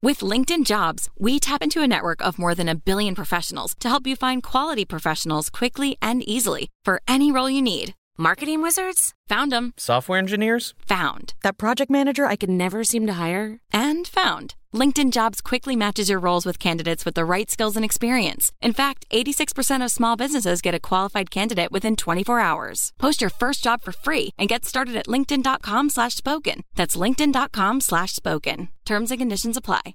With LinkedIn Jobs, we tap into a network of more than 1 billion professionals to help you find quality professionals quickly and easily for any role you need. Marketing wizards? Found them. Software engineers? Found. That project manager I could never seem to hire? And found. LinkedIn Jobs quickly matches your roles with candidates with the right skills and experience. In fact, 86% of small businesses get a qualified candidate within 24 hours. Post your first job for free and get started at linkedin.com/spoken. That's linkedin.com/spoken. Terms and conditions apply.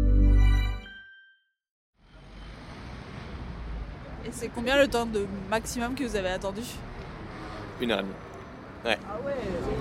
Et c'est combien le temps de maximum que vous avez attendu? 1 heure. Ouais. Ah ouais.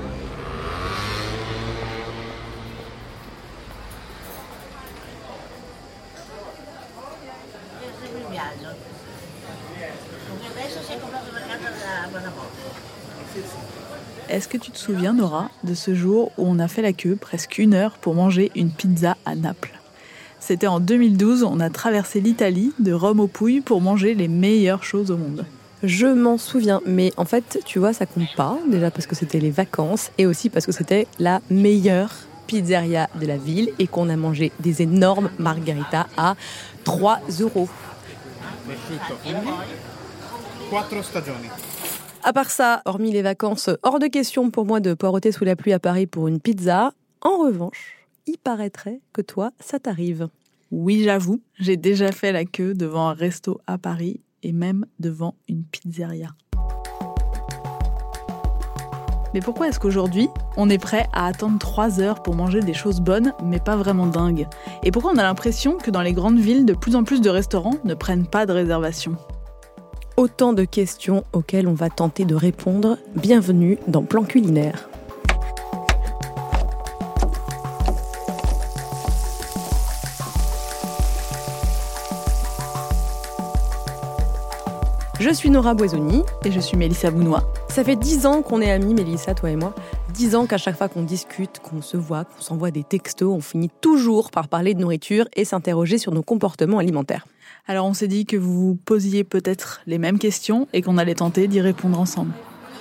Est-ce que tu te souviens, Nora, de ce jour où on a fait la queue presque 1 heure pour manger une pizza à Naples? C'était en 2012, on a traversé l'Italie, de Rome aux Pouilles, pour manger les meilleures choses au monde. Je m'en souviens, mais en fait, tu vois, ça compte pas. Déjà parce que c'était les vacances et aussi parce que c'était la meilleure pizzeria de la ville et qu'on a mangé des énormes margaritas à 3 €. À part ça, hormis les vacances, hors de question pour moi de poireauter sous la pluie à Paris pour une pizza. En revanche, il paraîtrait que toi, ça t'arrive. Oui, j'avoue, j'ai déjà fait la queue devant un resto à Paris et même devant une pizzeria. Mais pourquoi est-ce qu'aujourd'hui, on est prêt à attendre 3 heures pour manger des choses bonnes, mais pas vraiment dingues? Et pourquoi on a l'impression que dans les grandes villes, de plus en plus de restaurants ne prennent pas de réservation? Autant de questions auxquelles on va tenter de répondre. Bienvenue dans Plan Culinaire. Je suis Nora Boisoni. Et je suis Mélissa Bounois. Ça fait 10 ans qu'on est amis, Mélissa, toi et moi. 10 ans qu'à chaque fois qu'on discute, qu'on se voit, qu'on s'envoie des textos, on finit toujours par parler de nourriture et s'interroger sur nos comportements alimentaires. Alors on s'est dit que vous vous posiez peut-être les mêmes questions et qu'on allait tenter d'y répondre ensemble.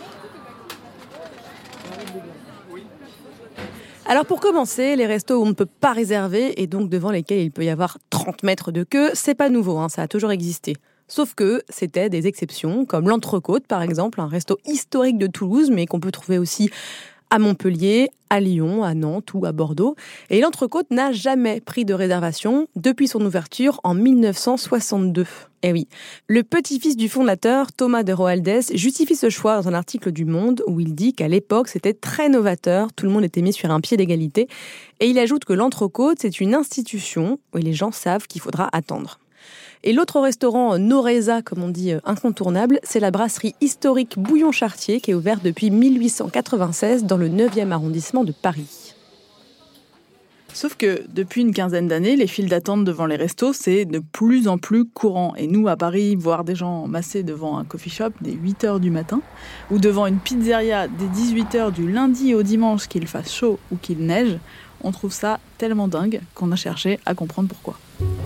Alors pour commencer, les restos où on ne peut pas réserver et donc devant lesquels il peut y avoir 30 mètres de queue, c'est pas nouveau, ça a toujours existé. Sauf que c'était des exceptions, comme l'Entrecôte par exemple, un resto historique de Toulouse, mais qu'on peut trouver aussi à Montpellier, à Lyon, à Nantes ou à Bordeaux. Et l'Entrecôte n'a jamais pris de réservation depuis son ouverture en 1962. Eh oui, le petit-fils du fondateur, Thomas de Roaldès, justifie ce choix dans un article du Monde où il dit qu'à l'époque, c'était très novateur, tout le monde était mis sur un pied d'égalité. Et il ajoute que l'Entrecôte, c'est une institution où les gens savent qu'il faudra attendre. Et l'autre restaurant Noreza, comme on dit, incontournable, c'est la brasserie historique Bouillon-Chartier qui est ouverte depuis 1896 dans le 9e arrondissement de Paris. Sauf que depuis une quinzaine d'années, les files d'attente devant les restos, c'est de plus en plus courant. Et nous, à Paris, voir des gens massés devant un coffee shop dès 8h du matin ou devant une pizzeria dès 18h du lundi au dimanche, qu'il fasse chaud ou qu'il neige, on trouve ça tellement dingue qu'on a cherché à comprendre pourquoi.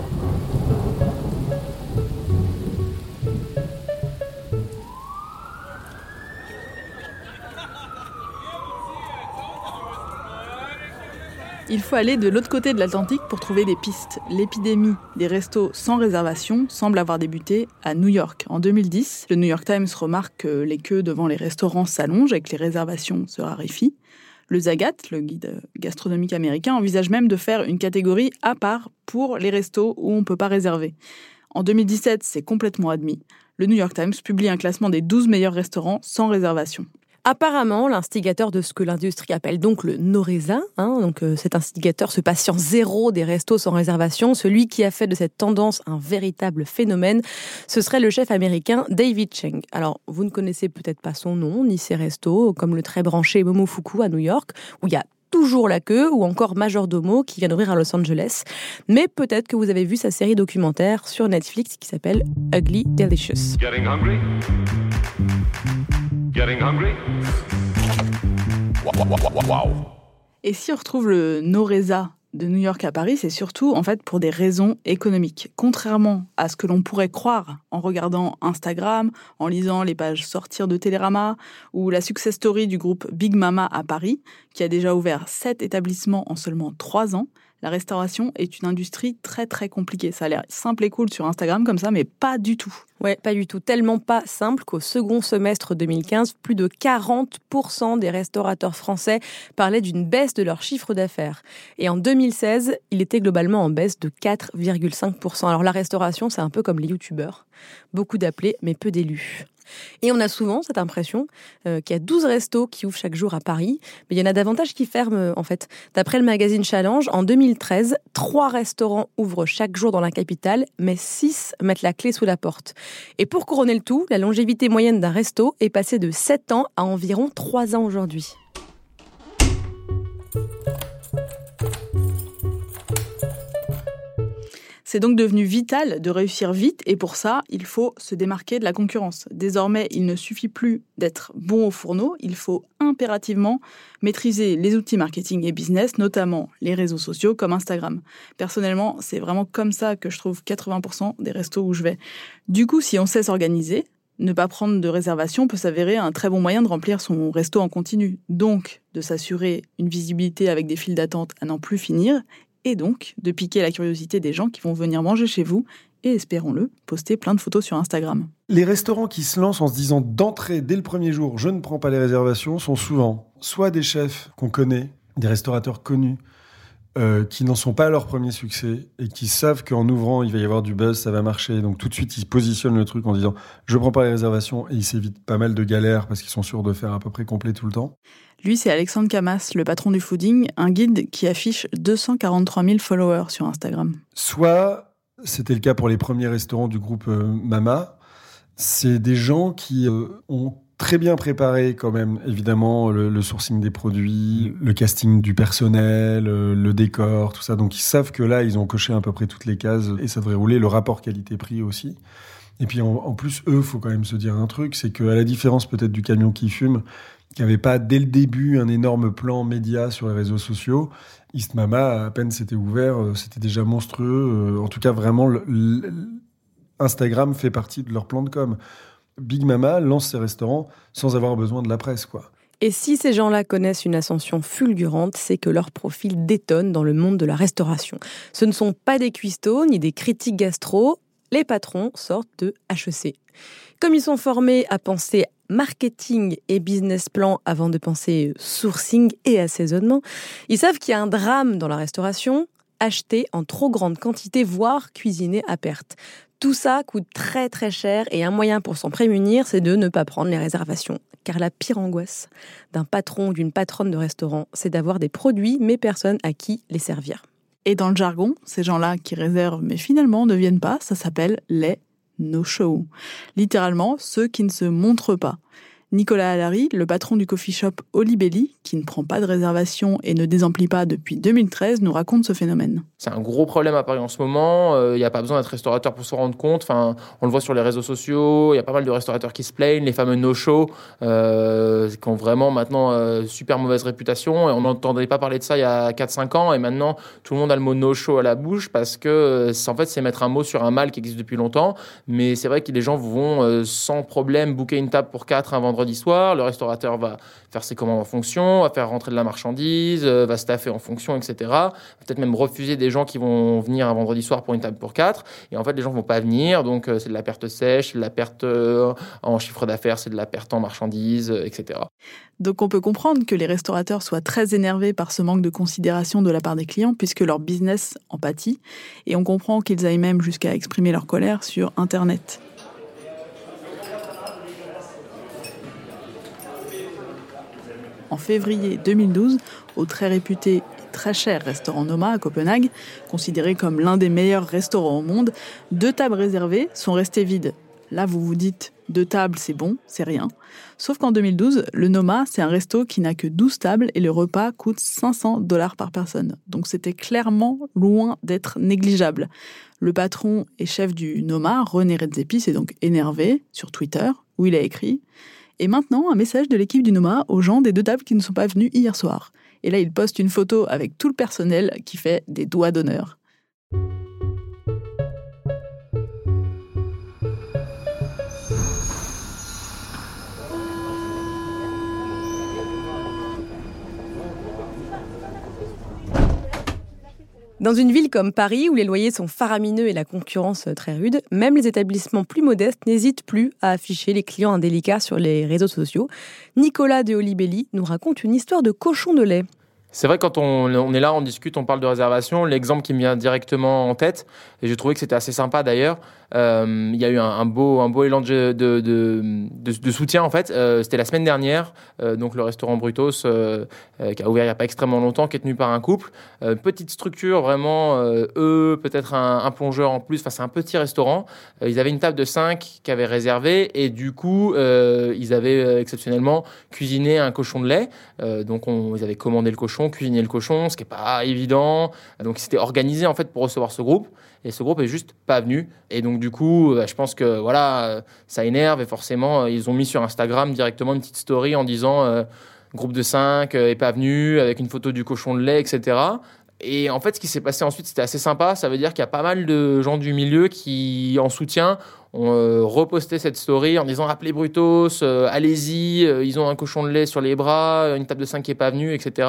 Il faut aller de l'autre côté de l'Atlantique pour trouver des pistes. L'épidémie des restos sans réservation semble avoir débuté à New York. En 2010, le New York Times remarque que les queues devant les restaurants s'allongent et que les réservations se raréfient. Le Zagat, le guide gastronomique américain, envisage même de faire une catégorie à part pour les restos où on ne peut pas réserver. En 2017, c'est complètement admis. Le New York Times publie un classement des 12 meilleurs restaurants sans réservation. Apparemment, l'instigateur de ce que l'industrie appelle donc le Noreza, cet instigateur, ce patient zéro des restos sans réservation, celui qui a fait de cette tendance un véritable phénomène, ce serait le chef américain David Chang. Alors, vous ne connaissez peut-être pas son nom, ni ses restos, comme le très branché Momofuku à New York, où il y a toujours la queue, ou encore Majordomo qui vient d'ouvrir à Los Angeles. Mais peut-être que vous avez vu sa série documentaire sur Netflix qui s'appelle Ugly Delicious. Getting hungry? Getting hungry? Wow. Et si on retrouve le Noreza de New York à Paris, c'est surtout en fait pour des raisons économiques. Contrairement à ce que l'on pourrait croire en regardant Instagram, en lisant les pages sortir de Télérama ou la success story du groupe Big Mama à Paris, qui a déjà ouvert 7 établissements en seulement 3 ans, La restauration est une industrie très très compliquée. Ça a l'air simple et cool sur Instagram comme ça, mais pas du tout. Ouais, pas du tout. Tellement pas simple qu'au second semestre 2015, plus de 40% des restaurateurs français parlaient d'une baisse de leur chiffre d'affaires. Et en 2016, il était globalement en baisse de 4,5%. Alors la restauration, c'est un peu comme les youtubeurs. Beaucoup d'appelés, mais peu d'élus. Et on a souvent cette impression qu'il y a 12 restos qui ouvrent chaque jour à Paris, mais il y en a davantage qui ferment en fait. D'après le magazine Challenge, en 2013, 3 restaurants ouvrent chaque jour dans la capitale, mais 6 mettent la clé sous la porte. Et pour couronner le tout, la longévité moyenne d'un resto est passée de 7 ans à environ 3 ans aujourd'hui. C'est donc devenu vital de réussir vite et pour ça, il faut se démarquer de la concurrence. Désormais, il ne suffit plus d'être bon au fourneau, il faut impérativement maîtriser les outils marketing et business, notamment les réseaux sociaux comme Instagram. Personnellement, c'est vraiment comme ça que je trouve 80% des restos où je vais. Du coup, si on sait s'organiser, ne pas prendre de réservation peut s'avérer un très bon moyen de remplir son resto en continu. Donc, de s'assurer une visibilité avec des files d'attente à n'en plus finir et donc de piquer la curiosité des gens qui vont venir manger chez vous et, espérons-le, poster plein de photos sur Instagram. Les restaurants qui se lancent en se disant d'entrée, dès le premier jour, je ne prends pas les réservations, sont souvent soit des chefs qu'on connaît, des restaurateurs connus, qui n'en sont pas à leur premier succès et qui savent qu'en ouvrant, il va y avoir du buzz, ça va marcher. Donc tout de suite, ils positionnent le truc en disant « je ne prends pas les réservations » et ils s'évitent pas mal de galères parce qu'ils sont sûrs de faire à peu près complet tout le temps. Lui, c'est Alexandre Camas, le patron du fooding, un guide qui affiche 243 000 followers sur Instagram. Soit, c'était le cas pour les premiers restaurants du groupe Mama, c'est des gens qui ont très bien préparé quand même, évidemment, le sourcing des produits, le casting du personnel, le décor, tout ça. Donc ils savent que là, ils ont coché à peu près toutes les cases et ça devrait rouler. Le rapport qualité-prix aussi. Et puis en plus, eux, faut quand même se dire un truc, c'est qu'à la différence peut-être du camion qui fume, qui n'avait pas dès le début un énorme plan média sur les réseaux sociaux, East Mama, à peine c'était ouvert, c'était déjà monstrueux. En tout cas, vraiment, Instagram fait partie de leur plan de com'. Big Mama lance ses restaurants sans avoir besoin de la presse, quoi. Et si ces gens-là connaissent une ascension fulgurante, c'est que leur profil détonne dans le monde de la restauration. Ce ne sont pas des cuistots ni des critiques gastro, les patrons sortent de HEC. Comme ils sont formés à penser marketing et business plan avant de penser sourcing et assaisonnement, ils savent qu'il y a un drame dans la restauration, acheter en trop grande quantité, voire cuisiner à perte. Tout ça coûte très très cher et un moyen pour s'en prémunir, c'est de ne pas prendre les réservations. Car la pire angoisse d'un patron ou d'une patronne de restaurant, c'est d'avoir des produits mais personne à qui les servir. Et dans le jargon, ces gens-là qui réservent mais finalement ne viennent pas, ça s'appelle les no-show. Littéralement, ceux qui ne se montrent pas. Nicolas Allary, le patron du coffee shop Olibelli, qui ne prend pas de réservation et ne désemplit pas depuis 2013, nous raconte ce phénomène. C'est un gros problème à Paris en ce moment. Il n'y a pas besoin d'être restaurateur pour s'en rendre compte. Enfin, on le voit sur les réseaux sociaux. Il y a pas mal de restaurateurs qui se plaignent, les fameux no-show, qui ont vraiment maintenant super mauvaise réputation. Et on n'entendait pas parler de ça il y a 4-5 ans. Et maintenant, tout le monde a le mot no-show à la bouche parce que, en fait, c'est mettre un mot sur un mal qui existe depuis longtemps. Mais c'est vrai que les gens vont sans problème booker une table pour 4 un vendredi soir. Le restaurateur va faire ses commandes en fonction, va faire rentrer de la marchandise, va staffer en fonction, etc. Peut-être même refuser des gens qui vont venir un vendredi soir pour une table pour 4. Et en fait, les gens vont pas venir. Donc, c'est de la perte sèche, c'est de la perte en chiffre d'affaires, c'est de la perte en marchandises, etc. Donc, on peut comprendre que les restaurateurs soient très énervés par ce manque de considération de la part des clients puisque leur business en pâtit. Et on comprend qu'ils aillent même jusqu'à exprimer leur colère sur Internet. En février 2012, au très réputé et très cher restaurant Noma à Copenhague, considéré comme l'un des meilleurs restaurants au monde, 2 tables réservées sont restées vides. Là, vous vous dites, 2 tables, c'est bon, c'est rien. Sauf qu'en 2012, le Noma, c'est un resto qui n'a que 12 tables et le repas coûte $500 par personne. Donc c'était clairement loin d'être négligeable. Le patron et chef du Noma, René Redzepi, s'est donc énervé sur Twitter, où il a écrit « Et maintenant, un message de l'équipe du Noma aux gens des 2 tables qui ne sont pas venus hier soir. » Et là, il poste une photo avec tout le personnel qui fait des doigts d'honneur. Dans une ville comme Paris, où les loyers sont faramineux et la concurrence très rude, même les établissements plus modestes n'hésitent plus à afficher les clients indélicats sur les réseaux sociaux. Nicolas de Olibelli nous raconte une histoire de cochon de lait. C'est vrai, quand on est là, on discute, on parle de réservation. L'exemple qui me vient directement en tête, et j'ai trouvé que c'était assez sympa d'ailleurs, il y a eu un beau élan de soutien en fait. C'était la semaine dernière, donc le restaurant Brutos, qui a ouvert il n'y a pas extrêmement longtemps, qui est tenu par un couple. Petite structure, vraiment, peut-être un plongeur en plus, enfin c'est un petit restaurant. Ils avaient une table de 5 qui avait réservé, et du coup, ils avaient exceptionnellement cuisiné un cochon de lait. Donc ils avaient commandé le cochon, cuisiner le cochon, ce qui n'est pas évident. Donc, ils s'étaient organisés en fait pour recevoir ce groupe. Et ce groupe est juste pas venu. Et donc, du coup, je pense que voilà, ça énerve. Et forcément, ils ont mis sur Instagram directement une petite story en disant groupe de 5 est pas venu, avec une photo du cochon de lait, etc. Et en fait, ce qui s'est passé ensuite, c'était assez sympa. Ça veut dire qu'il y a pas mal de gens du milieu qui, en soutien, ont reposté cette story en disant appelez Brutos, allez-y, ils ont un cochon de lait sur les bras, une table de 5 qui n'est pas venue, etc.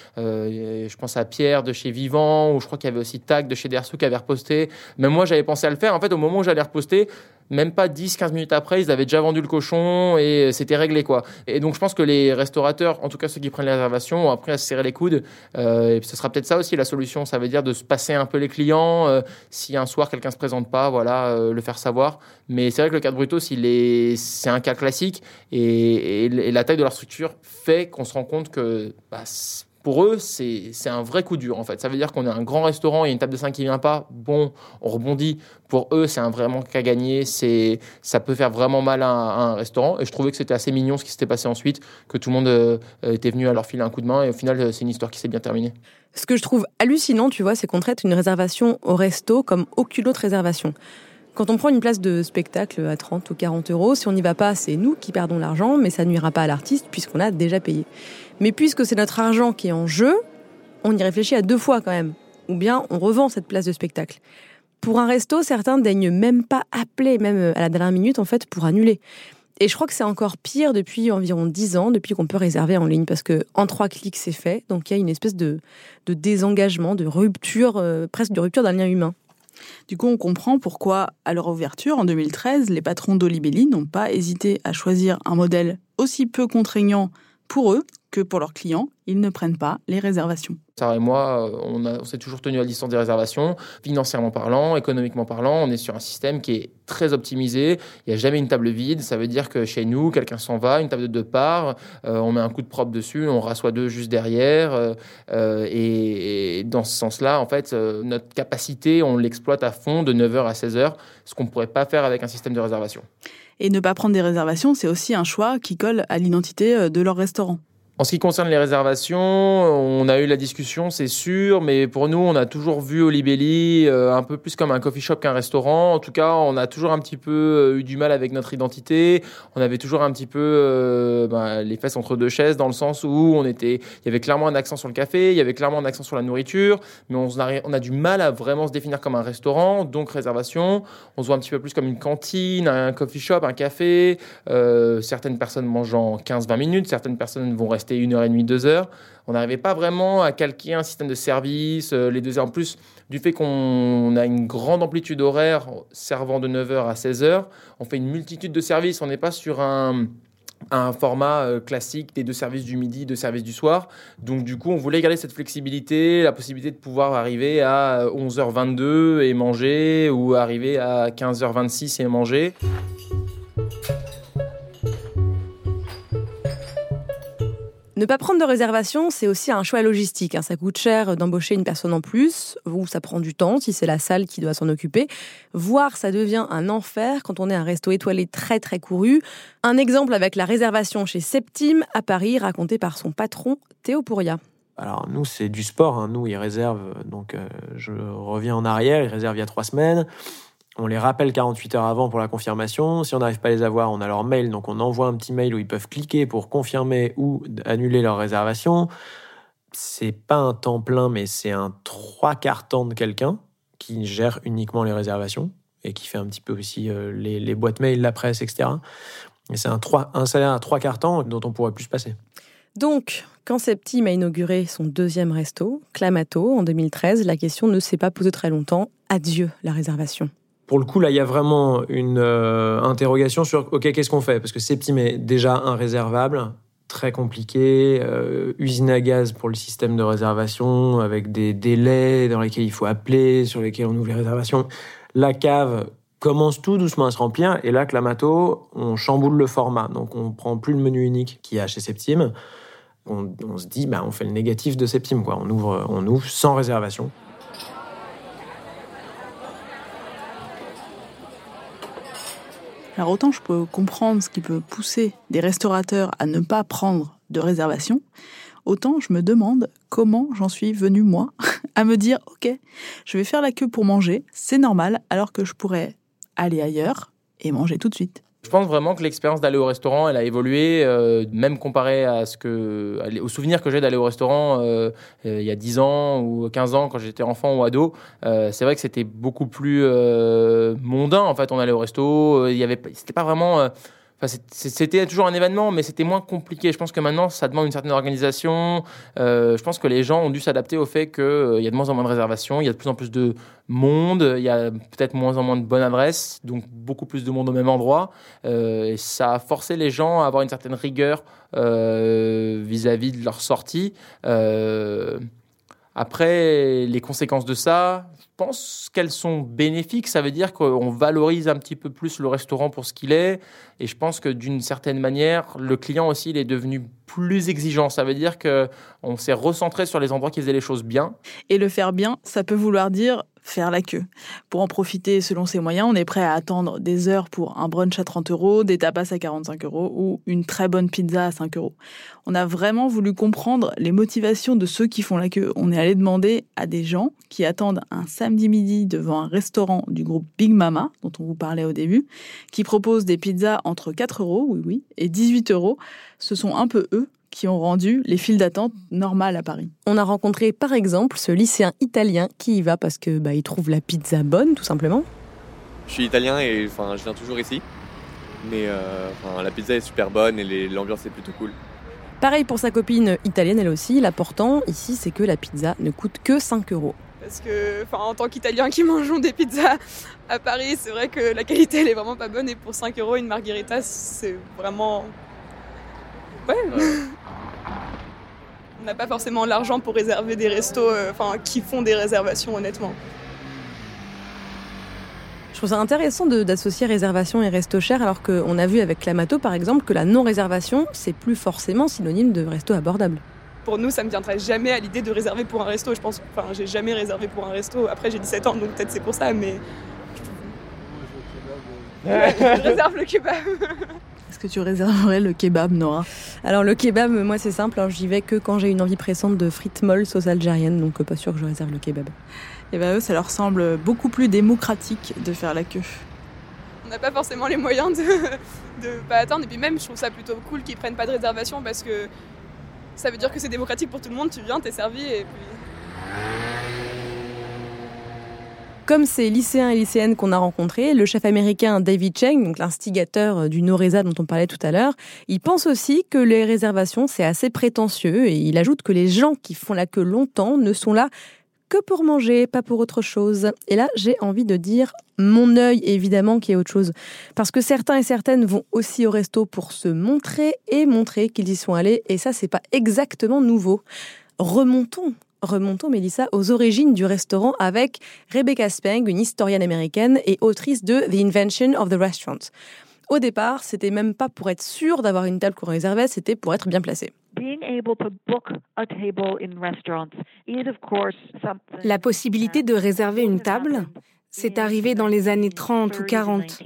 Je pense à Pierre de chez Vivant, ou je crois qu'il y avait aussi Tac de chez Derso qui avait reposté. Même moi, j'avais pensé à le faire. En fait, au moment où j'allais reposter, même pas 10-15 minutes après, ils avaient déjà vendu le cochon et c'était réglé, quoi. Et donc, je pense que les restaurateurs, en tout cas ceux qui prennent les réservations, ont appris à se serrer les coudes. Et ce sera peut-être ça aussi la solution. Ça veut dire de se passer un peu les clients. Si un soir, quelqu'un ne se présente pas, voilà, le faire savoir. Mais c'est vrai que le cas de Brutos, c'est un cas classique. Et la taille de leur structure fait qu'on se rend compte que pour eux, c'est un vrai coup dur, en fait. Ça veut dire qu'on est un grand restaurant, il y a une table de 5 qui ne vient pas. Bon, on rebondit. Pour eux, c'est un vrai manque à gagner. Ça peut faire vraiment mal à un restaurant. Et je trouvais que c'était assez mignon ce qui s'était passé ensuite, que tout le monde était venu à leur filer un coup de main. Et au final, c'est une histoire qui s'est bien terminée. Ce que je trouve hallucinant, tu vois, c'est qu'on traite une réservation au resto comme aucune autre réservation. Quand on prend une place de spectacle à 30 ou 40 euros, si on n'y va pas, c'est nous qui perdons l'argent, mais ça nuira pas à l'artiste puisqu'on a déjà payé. Mais puisque c'est notre argent qui est en jeu, on y réfléchit à 2 fois quand même. Ou bien on revend cette place de spectacle. Pour un resto, certains daignent même pas appeler, même à la dernière minute, en fait, pour annuler. Et je crois que c'est encore pire depuis environ 10 ans, depuis qu'on peut réserver en ligne, parce que en 3 clics, c'est fait. Donc il y a une espèce de désengagement, de rupture, presque de rupture d'un lien humain. Du coup, on comprend pourquoi, à leur ouverture, en 2013, les patrons d'Olibelli n'ont pas hésité à choisir un modèle aussi peu contraignant pour eux que pour leurs clients. Ils ne prennent pas les réservations. Sarah et moi, on s'est toujours tenu à distance des réservations. Financièrement parlant, économiquement parlant, on est sur un système qui est très optimisé. Il n'y a jamais une table vide. Ça veut dire que chez nous, quelqu'un s'en va, une table de 2 parts, on met un coup de propre dessus, on rassoit 2 juste derrière. Et dans ce sens-là, en fait, notre capacité, on l'exploite à fond de 9h à 16h, ce qu'on ne pourrait pas faire avec un système de réservation. Et ne pas prendre des réservations, c'est aussi un choix qui colle à l'identité de leur restaurant. En ce qui concerne les réservations, on a eu la discussion, c'est sûr, mais pour nous, on a toujours vu Olibelli un peu plus comme un coffee shop qu'un restaurant. En tout cas, on a toujours un petit peu eu du mal avec notre identité. On avait toujours un petit peu les fesses entre 2 chaises, dans le sens où il y avait clairement un accent sur le café, il y avait clairement un accent sur la nourriture, mais on a du mal à vraiment se définir comme un restaurant, donc réservation. On se voit un petit peu plus comme une cantine, un coffee shop, un café. Certaines personnes mangent en 15-20 minutes, certaines personnes vont rester 1h30, 2h. On n'arrivait pas vraiment à calquer un système de service. Les 2 heures en plus, du fait qu'on a une grande amplitude horaire servant de 9h à 16h, on fait une multitude de services. On n'est pas sur un format classique des 2 services du midi, 2 services du soir. Donc du coup, on voulait garder cette flexibilité, la possibilité de pouvoir arriver à 11h22 et manger, ou arriver à 15h26 et manger. Ne pas prendre de réservation, c'est aussi un choix logistique. Ça coûte cher d'embaucher une personne en plus, ou ça prend du temps si c'est la salle qui doit s'en occuper. Voire ça devient un enfer quand on est un resto étoilé très très couru. Un exemple avec la réservation chez Septime à Paris, raconté par son patron Théo Pouria. Alors nous, c'est du sport. Nous, ils réservent, donc je reviens en arrière, ils réservent il y a 3 semaines. On les rappelle 48 heures avant pour la confirmation. Si on n'arrive pas à les avoir, on a leur mail. Donc, on envoie un petit mail où ils peuvent cliquer pour confirmer ou annuler leur réservation. C'est pas un temps plein, mais c'est un 3/4 temps de quelqu'un qui gère uniquement les réservations et qui fait un petit peu aussi les boîtes mail, la presse, etc. Et c'est un salaire à 3/4 temps dont on pourrait plus se passer. Donc, quand Septime a inauguré son 2e resto, Clamato, en 2013, la question ne s'est pas posée très longtemps. Adieu la réservation. Pour le coup, là, il y a vraiment une interrogation sur OK, qu'est-ce qu'on fait ? Parce que Septime est déjà inréservable, très compliqué, usine à gaz pour le système de réservation, avec des délais dans lesquels il faut appeler, sur lesquels on ouvre les réservations. La cave commence tout doucement à se remplir, et là, Clamato, on chamboule le format. Donc, on prend plus le menu unique qu'il y a chez Septime. On se dit, on fait le négatif de Septime, quoi. On ouvre sans réservation. Alors autant je peux comprendre ce qui peut pousser des restaurateurs à ne pas prendre de réservation, autant je me demande comment j'en suis venue, moi, à me dire « Ok, je vais faire la queue pour manger, c'est normal, alors que je pourrais aller ailleurs et manger tout de suite. » Je pense vraiment que l'expérience d'aller au restaurant, elle a évolué, même comparé aux souvenirs que j'ai d'aller au restaurant il y a 10 ans ou 15 ans, quand j'étais enfant ou ado. C'est vrai que c'était beaucoup plus mondain. En fait, on allait au resto, c'était pas vraiment... c'était toujours un événement, mais c'était moins compliqué. Je pense que maintenant, ça demande une certaine organisation. Je pense que les gens ont dû s'adapter au fait qu'il y a de moins en moins de réservations, il y a de plus en plus de monde, il y a peut-être moins en moins de bonnes adresses, donc beaucoup plus de monde au même endroit. Et ça a forcé les gens à avoir une certaine rigueur vis-à-vis de leur sortie. Après, les conséquences de ça, je pense qu'elles sont bénéfiques. Ça veut dire qu'on valorise un petit peu plus le restaurant pour ce qu'il est. Et je pense que d'une certaine manière, le client aussi, il est devenu plus exigeant. Ça veut dire qu'on s'est recentré sur les endroits qui faisaient les choses bien. Et le faire bien, ça peut vouloir dire faire la queue. Pour en profiter selon ses moyens, on est prêt à attendre des heures pour un brunch à 30 €, des tapas à 45 € ou une très bonne pizza à 5 €. On a vraiment voulu comprendre les motivations de ceux qui font la queue. On est allé demander à des gens qui attendent un samedi midi devant un restaurant du groupe Big Mama, dont on vous parlait au début, qui propose des pizzas entre 4 €, oui, et 18 €. Ce sont un peu eux qui ont rendu les files d'attente normales à Paris. On a rencontré par exemple ce lycéen italien qui y va parce que il trouve la pizza bonne, tout simplement. Je suis italien et je viens toujours ici. Mais la pizza est super bonne et l'ambiance est plutôt cool. Pareil pour sa copine italienne, elle aussi. L'important ici, c'est que la pizza ne coûte que 5 €. Parce que, en tant qu'Italiens qui mangeons des pizzas à Paris, c'est vrai que la qualité, elle est vraiment pas bonne. Et pour 5 € une margherita, c'est vraiment... Ouais. On n'a pas forcément l'argent pour réserver des restos qui font des réservations, honnêtement. Je trouve ça intéressant d'associer réservation et resto cher, alors qu'on a vu avec Clamato, par exemple, que la non-réservation, c'est plus forcément synonyme de resto abordable. Pour nous, ça me viendrait jamais à l'idée de réserver pour un resto. Je pense, j'ai jamais réservé pour un resto. Après, j'ai 17 ans, donc peut-être c'est pour ça, mais... Je réserve le kebab. Est-ce que tu réserverais le kebab, Nora ? Alors le kebab, moi c'est simple, j'y vais que quand j'ai une envie pressante de frites molles sauce algérienne, donc pas sûr que je réserve le kebab. Et eux, ça leur semble beaucoup plus démocratique de faire la queue. On n'a pas forcément les moyens de pas attendre, et puis même je trouve ça plutôt cool qu'ils prennent pas de réservation parce que ça veut dire que c'est démocratique pour tout le monde, tu viens, t'es servi et puis... Comme ces lycéens et lycéennes qu'on a rencontrés, le chef américain David Chang, donc l'instigateur du no-resa dont on parlait tout à l'heure, il pense aussi que les réservations, c'est assez prétentieux et il ajoute que les gens qui font la queue longtemps ne sont là que pour manger, pas pour autre chose. Et là, j'ai envie de dire mon œil, évidemment, qui est autre chose. Parce que certains et certaines vont aussi au resto pour se montrer et montrer qu'ils y sont allés. Et ça, c'est pas exactement nouveau. Remontons, Mélissa, aux origines du restaurant avec Rebecca Spang, une historienne américaine et autrice de The Invention of the Restaurant. Au départ, c'était même pas pour être sûr d'avoir une table qu'on réservait, c'était pour être bien placé. La possibilité de réserver une table, c'est arrivé dans les années 30 ou 40,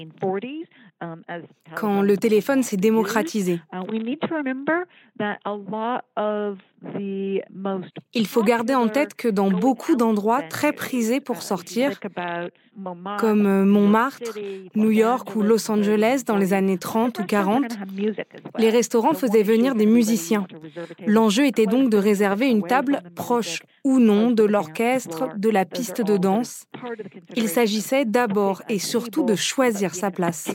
quand le téléphone s'est démocratisé. Il faut garder en tête que dans beaucoup d'endroits très prisés pour sortir, comme Montmartre, New York ou Los Angeles dans les années 30 ou 40, les restaurants faisaient venir des musiciens. L'enjeu était donc de réserver une table proche ou non de l'orchestre, de la piste de danse. Il s'agissait d'abord et surtout de choisir sa place.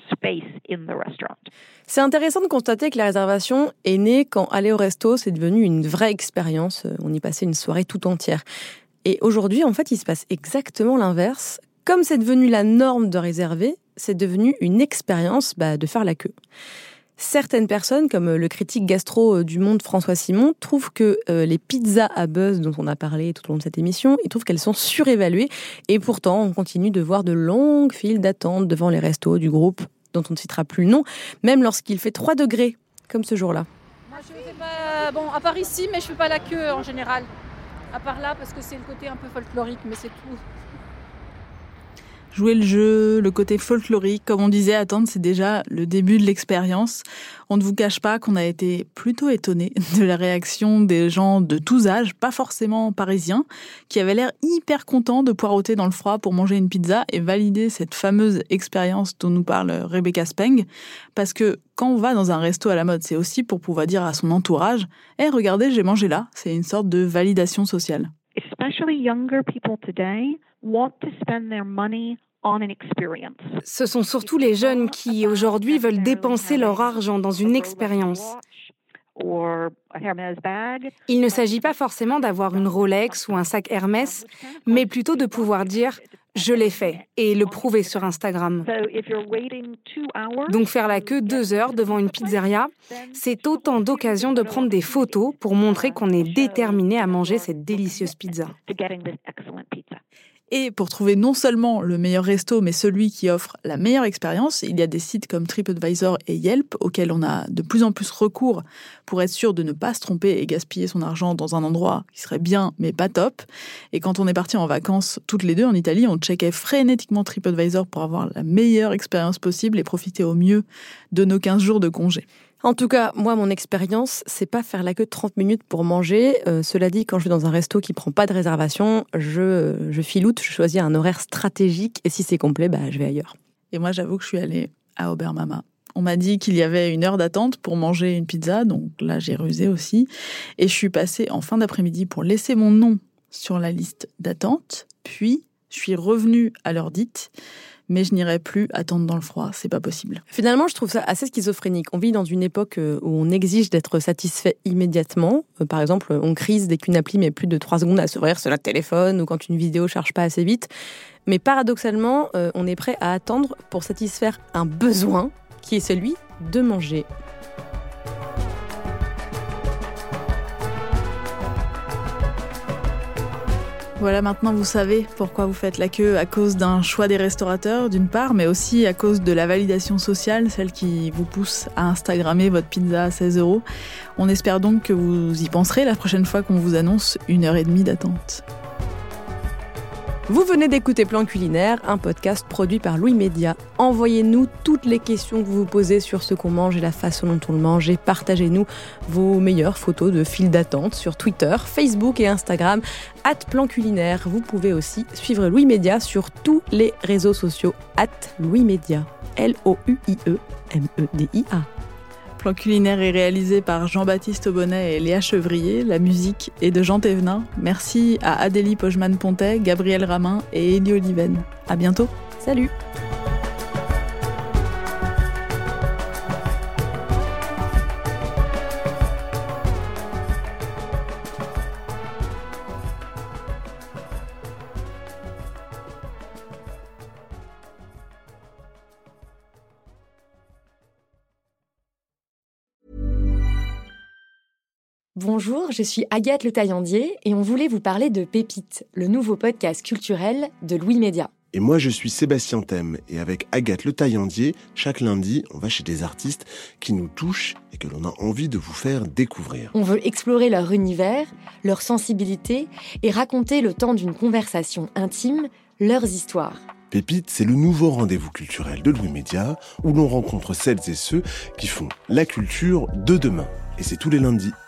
C'est intéressant de constater que la réservation est née quand aller au resto, c'est devenu une vraie expérience. On y passait une soirée tout entière. Et aujourd'hui, en fait, il se passe exactement l'inverse. Comme c'est devenu la norme de réserver, c'est devenu une expérience de faire la queue. Certaines personnes, comme le critique gastro du Monde François Simon, trouvent que les pizzas à buzz dont on a parlé tout au long de cette émission, ils trouvent qu'elles sont surévaluées. Et pourtant, on continue de voir de longues files d'attente devant les restos du groupe dont on ne citera plus le nom, même lorsqu'il fait 3 degrés, comme ce jour-là. Moi, je fais pas... à part ici, mais je fais pas la queue en général. À part là, parce que c'est le côté un peu folklorique, mais c'est tout. Jouer le jeu, le côté folklorique, comme on disait, attendre, c'est déjà le début de l'expérience. On ne vous cache pas qu'on a été plutôt étonnés de la réaction des gens de tous âges, pas forcément parisiens, qui avaient l'air hyper contents de poireauter dans le froid pour manger une pizza et valider cette fameuse expérience dont nous parle Rebecca Speng. Parce que quand on va dans un resto à la mode, c'est aussi pour pouvoir dire à son entourage « Hey, regardez, j'ai mangé là ». C'est une sorte de validation sociale. Especially younger people today want to spend their money on an experience. Ce sont surtout les jeunes qui, aujourd'hui, veulent dépenser leur argent dans une expérience. Il ne s'agit pas forcément d'avoir une Rolex ou un sac Hermès, mais plutôt de pouvoir dire « je l'ai fait » et le prouver sur Instagram. Donc faire la queue 2 heures devant une pizzeria, c'est autant d'occasions de prendre des photos pour montrer qu'on est déterminé à manger cette délicieuse pizza. Et pour trouver non seulement le meilleur resto, mais celui qui offre la meilleure expérience, il y a des sites comme TripAdvisor et Yelp auxquels on a de plus en plus recours pour être sûr de ne pas se tromper et gaspiller son argent dans un endroit qui serait bien mais pas top. Et quand on est partis en vacances toutes les deux en Italie, on checkait frénétiquement TripAdvisor pour avoir la meilleure expérience possible et profiter au mieux de nos 15 jours de congé. En tout cas, moi, mon expérience, c'est pas faire la queue de 30 minutes pour manger. Cela dit, quand je vais dans un resto qui prend pas de réservation, je filoute, je choisis un horaire stratégique et si c'est complet, je vais ailleurs. Et moi, j'avoue que je suis allée à Aubert Mama. On m'a dit qu'il y avait 1 heure d'attente pour manger une pizza, donc là, j'ai rusé aussi. Et je suis passée en fin d'après-midi pour laisser mon nom sur la liste d'attente. Puis, je suis revenue à l'heure dite. Mais je n'irai plus attendre dans le froid, c'est pas possible. Finalement, je trouve ça assez schizophrénique. On vit dans une époque où on exige d'être satisfait immédiatement. Par exemple, on crise dès qu'une appli met plus de 3 secondes à s'ouvrir sur notre téléphone ou quand une vidéo charge pas assez vite. Mais paradoxalement, on est prêt à attendre pour satisfaire un besoin qui est celui de manger. Voilà, maintenant vous savez pourquoi vous faites la queue à cause d'un choix des restaurateurs d'une part, mais aussi à cause de la validation sociale, celle qui vous pousse à Instagrammer votre pizza à 16 €. On espère donc que vous y penserez la prochaine fois qu'on vous annonce 1h30 d'attente. Vous venez d'écouter Plan Culinaire, un podcast produit par Louis Média. Envoyez-nous toutes les questions que vous vous posez sur ce qu'on mange et la façon dont on le mange et partagez-nous vos meilleures photos de files d'attente sur Twitter, Facebook et Instagram @planculinaire. Vous pouvez aussi suivre Louis Média sur tous les réseaux sociaux @louismedia. LOUIEMEDIA. Plan Culinaire est réalisé par Jean-Baptiste Aubonnet et Léa Chevrier. La musique est de Jean Thévenin. Merci à Adélie Pojman-Pontet, Gabriel Ramin et Élie Oliven. À bientôt. Salut. Bonjour, je suis Agathe Le Taillandier et on voulait vous parler de Pépite, le nouveau podcast culturel de Louis Média. Et moi, je suis Sébastien Thème et avec Agathe Le Taillandier, chaque lundi, on va chez des artistes qui nous touchent et que l'on a envie de vous faire découvrir. On veut explorer leur univers, leur sensibilité et raconter le temps d'une conversation intime, leurs histoires. Pépite, c'est le nouveau rendez-vous culturel de Louis Média où l'on rencontre celles et ceux qui font la culture de demain. Et c'est tous les lundis.